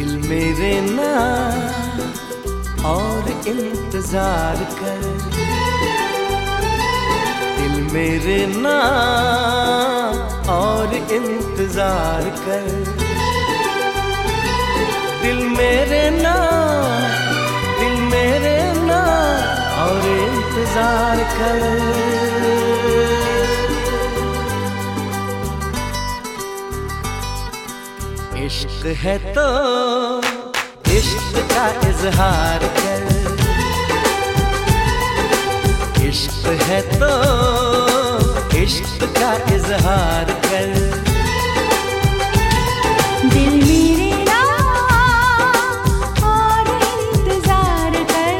दिल मेरे ना और इंतजार कर, दिल मेरे ना और इंतजार कर, दिल मेरे ना, दिल मेरे ना और इंतजार कर। इश्क है तो इश्क का इजहार कर, इश्क है तो इश्क का इजहार कर। दिल मेरे ना और इंतजार कर,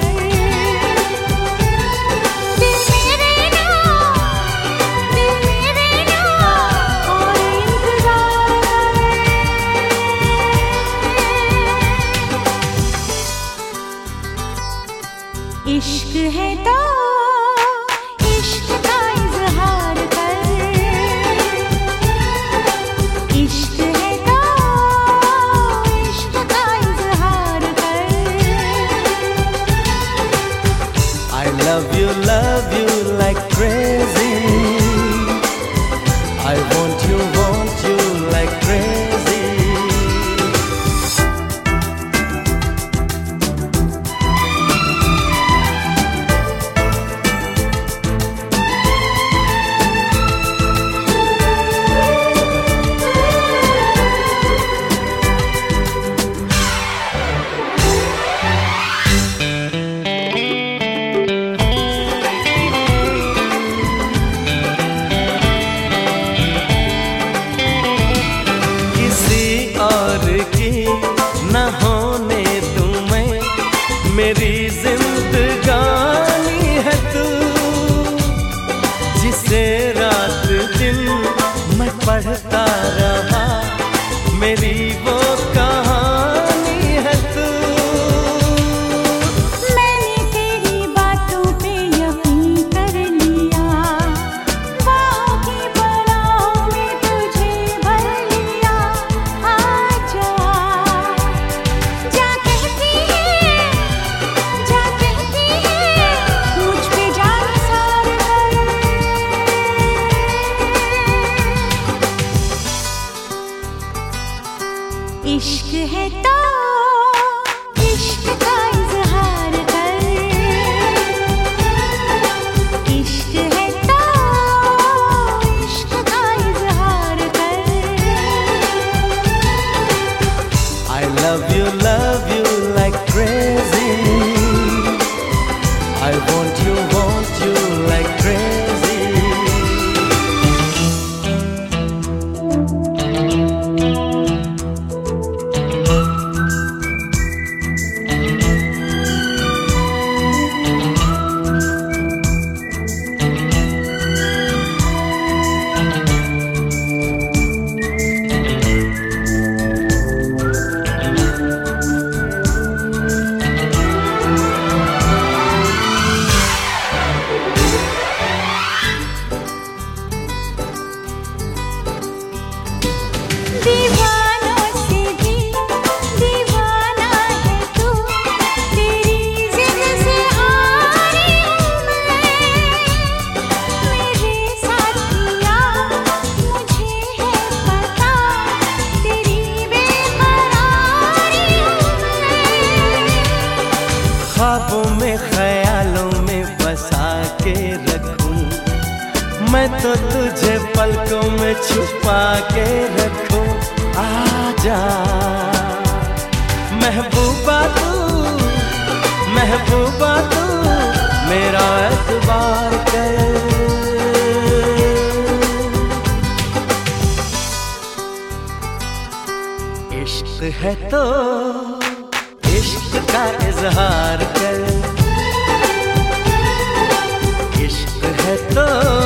दिल मेरे ना, दिल मेरे ना और इंतजार कर। इश्क है तो इश्क का इजहार कर, इश्क है तो इश्क का इजहार कर। I love you like crazy, I want you like crazy। न होने तुम्हें मेरी जिंदगानी है तू, जिसे रात दिन मैं पढ़ता रहा मेरी वो कहानी है तू। मैंने तेरी बातों पे यकीन कर लिया, बाहों की बाहों में तुझे भर लिया। आजा जा कहती है, जा कहती है मुझ पे जान सार कर। इश्क है तो इश्क का इजहार कर, इश्क है तो इश्क का इजहार कर। I love you like crazy, I want you like crazy। दीवानों से भी दीवाना है तू, तेरी जिद से हारी हूँ मैं। मेरे साथिया मुझे है पता, तेरी बेकरारी हूँ मैं। ख्वाबों में ख्यालों में बसा के रखूं मैं तो तुझे पलकों में छुपा के रखूं। आजा महबूबा तू, महबूबा तू मेरा एतबार कर। इश्क है तो इश्क का इजहार कर, इश्क है तो